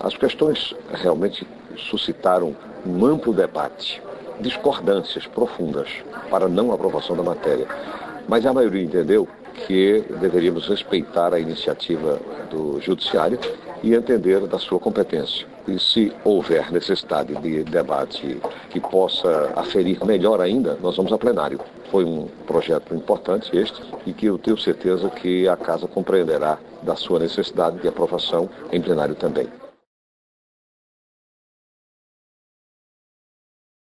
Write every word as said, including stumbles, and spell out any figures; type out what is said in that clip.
As questões realmente suscitaram um amplo debate, discordâncias profundas para a não aprovação da matéria. Mas a maioria entendeu que deveríamos respeitar a iniciativa do Judiciário e entender da sua competência. E se houver necessidade de debate que possa aferir melhor ainda, nós vamos a plenário. Foi um projeto importante este e que eu tenho certeza que a Casa compreenderá da sua necessidade de aprovação em plenário também.